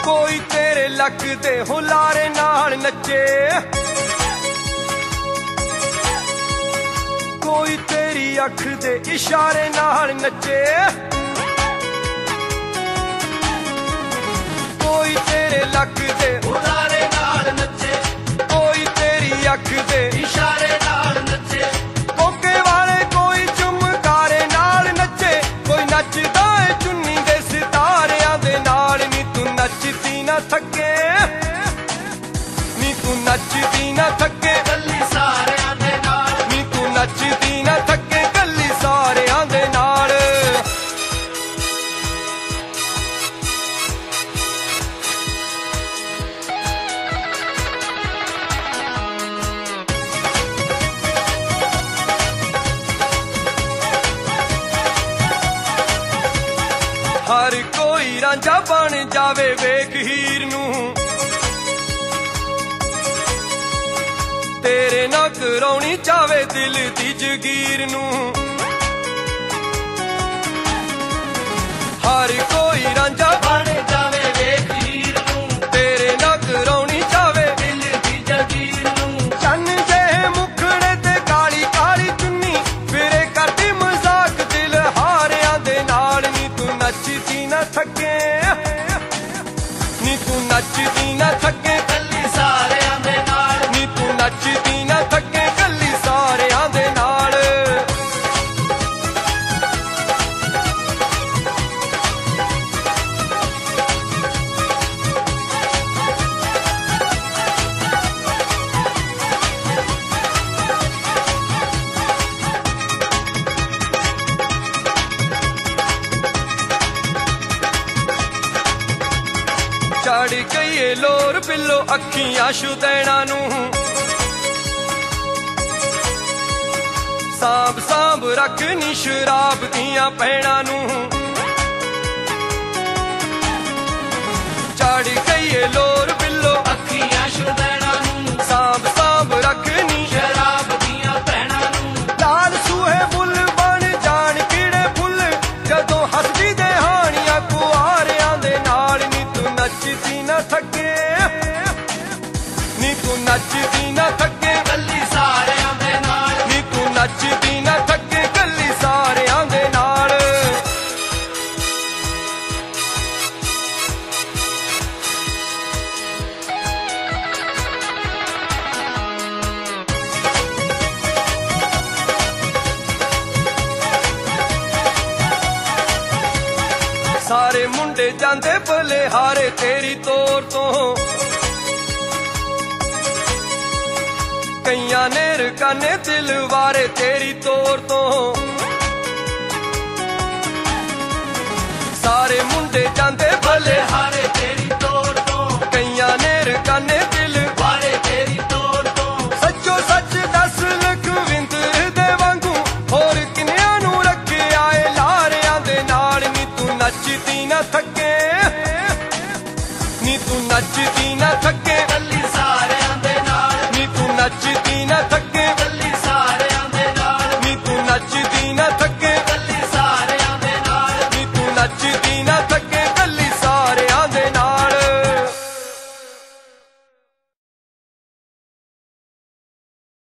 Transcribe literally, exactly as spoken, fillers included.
कोई तेरे लक दे हुलारे नाल नचे, कोई तेरी अख दे इशारे नाल नचे, कोई तेरे लक दे हुलारे नाल नचे, कोई तेरी अख दे इशारे नाल नचे, कोके वाले कोई चुमकारे नाल नचे, कोई नचदा है चुन्नी दे सितारियां दे नाल। नी तू नचदी ना थके, नी तू नचदी ना थके कल्ली सारियां दे नाल, नी तू नचदी ना थके कल्ली सारियां दे नाल। हर कोई रांझा बन जावे वेख हीर नूं, तेरे ना कराउणी चावे दिल दी जगीर नूं। हर कोई रांझा बन जावे वेख हीर नूं, तेरे ना कराउणी चावे दिल दी जगीर नूं। चन्न जेहे मुखड़े ते काली काली चुन्नी फिरे करदी मजाक दिल हारियां दे नाल। नी तू नचदी ना थके, नी तू नचदी ना थके कल्ली सारियां दे नाल, नी तू नचदी ना थके कल्ली सारियां दे नाल। चढ़ गई ए लोर पिलो अखियां शुदैणा नूं, सांभ सांभ रखनी शराब दियां पैणा नूं। चढ़ गई ए लोर पिलो अखियां शुदैणा नूं, सांभ सांभ रखनी शराब दियां भैणां नूं। लाल सूहे फुल बन जान कीड़े फुल जदों हसदी दे हानियां कुआरियां दे नाल। नी तू नचदी ना थके, नी तू नचदी ना थके कल्ली सारियां दे नाल, नी तू नचदी ना थके कल्ली सारियां दे नाल। सारे मुंडे जांदे बलिहारे तेरी तोर तो, कईयां ने रकाने दिल वारे तेरी तोर तो। सारे मुंडे जांदे बलिहारे तेरी तोर तो, कईयां ने रकाने दिल वारे तेरी तोर तो। सच्चो सच दस लखविंदर दे वांगू होर किन्नियां नूं रखिया ए लारियां दे नाल। नी तू नचदी ना थके, नी तू नचदी ना थके कल्ली